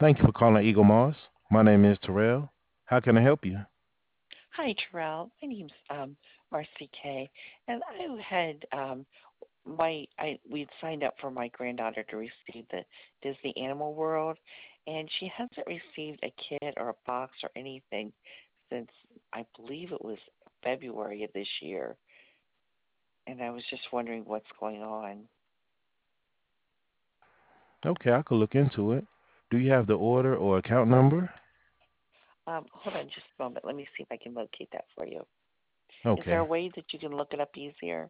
Thank you for calling Eagle Moss. My name is Terrell. How can I help you? Hi, Terrell. My name's Marcy Kay, and I had we'd signed up for my granddaughter to receive the Disney Animal World, and she hasn't received a kit or a box or anything since I believe it was February of this year, and I was just wondering what's going on. Okay, I could look into it. Do you have the order or account number? Hold on just a moment. Let me see if I can locate that for you. Is there a Okay. way that you can look it up easier,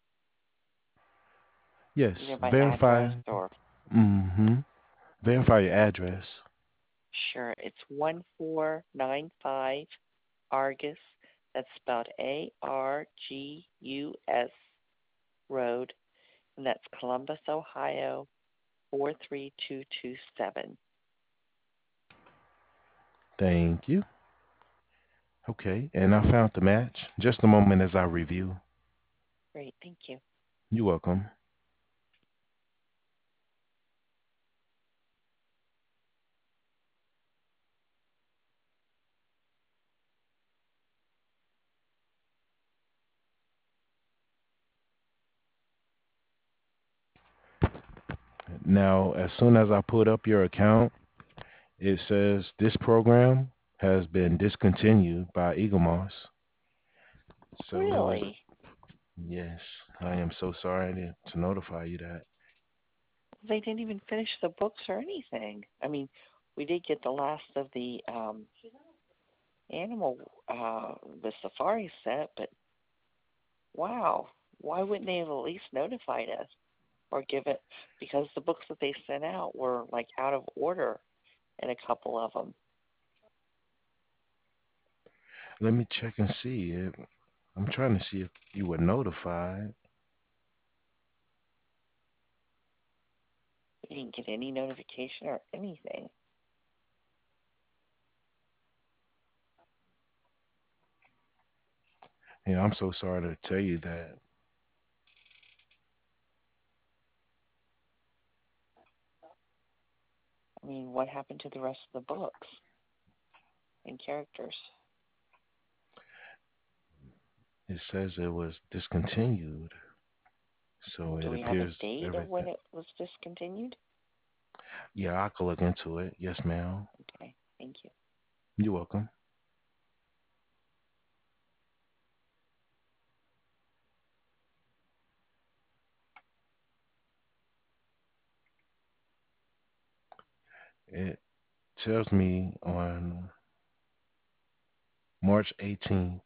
either Yes. by Verify. address or? Mm-hmm. Verify your address. Sure, it's 1495 Argus. That's spelled Argus Road, and that's Columbus, Ohio 43227. Thank you. Okay, and I found the match. Just a moment as I review. Great, thank you. You're welcome. Now, as soon as I put up your account, it says this program has been discontinued by Eagle Moss. So it was, Really? yes, I am so sorry to notify you that. They didn't even finish the books or anything. I mean, we did get the last of the animal, the safari set, but wow, why wouldn't they have at least notified us or give it? Because the books that they sent out were like out of order in a couple of them. Let me check and see if I'm trying to see if you were notified. We didn't get any notification or anything. Yeah, I'm so sorry to tell you that. I mean, what happened to the rest of the books and characters? It says it was discontinued. So Well, do it we have a appears date of when everything. it was discontinued? Yeah, I could look into it. Yes, ma'am. Okay, thank you. You're welcome. It tells me on March 18th.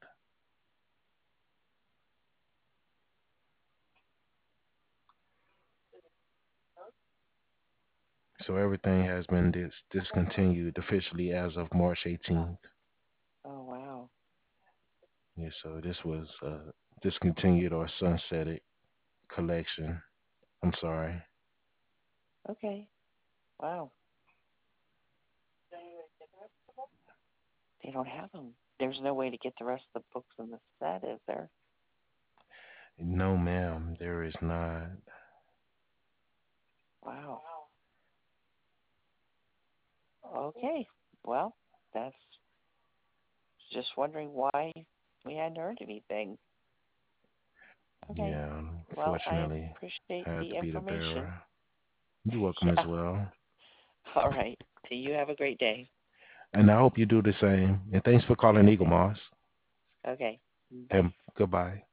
So everything has been discontinued officially as of March 18th. Oh, wow. Yeah, so this was discontinued or sunsetted collection. I'm sorry. Okay, wow. They don't have them. There's no way to get the rest of the books in the set, is there? No, ma'am, there is not. Wow. Okay. Well, that's just wondering why we hadn't heard anything. Okay. Yeah, Well, I unfortunately, appreciate had the to be the information. bearer. You're welcome Yeah. as well. All right. So you have a great day. And I hope you do the same. And thanks for calling Eagle Moss. Okay. Bye. And goodbye.